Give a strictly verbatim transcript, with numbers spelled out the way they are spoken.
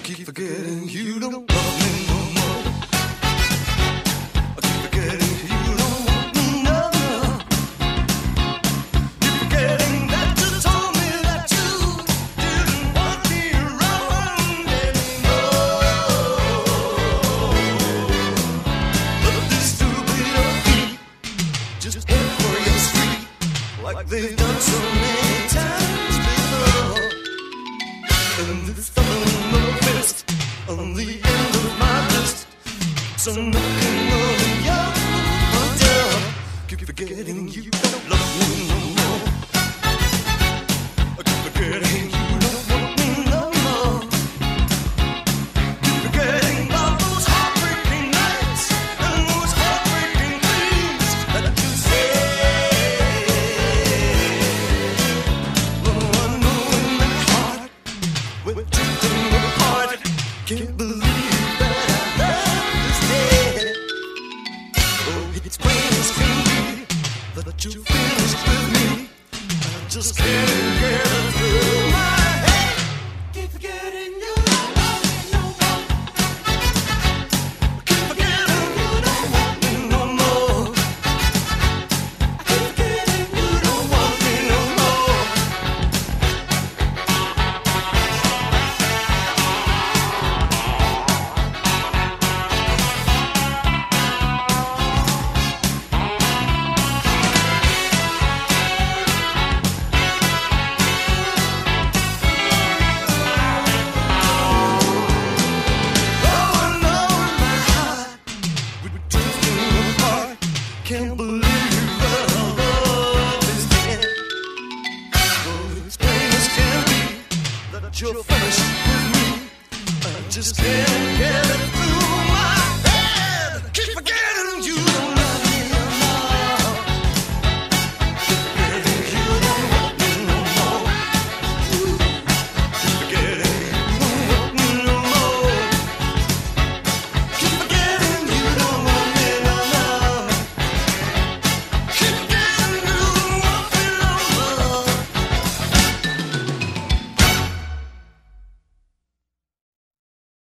keep forgetting you don't love me no more. I keep forgetting you don't want me no more. Keep forgetting that you told me that you didn't want me around anymore. But these stupid feet just head for your street like they've done so many times before. And this thumb of a fist on the end of my wrist, so knocking on your door. Keep forgetting you don't love me no more. I keep forgetting you don't want me no more. Keep forgetting about those heartbreaking nights and those heartbreaking things that you said. Oh, I know in my heart we're drifting apart. Can't believe that our love is dead. Oh, it's plain as can be that you finished with me. I just can't get it through my head. Keep forgetting you don't want me no more. Keep forgetting you don't want me no more. Keep forgetting you don't want me no more. Can't believe that our love is dead. Oh, it's plain as can be that you're finished with me. I just can't get it.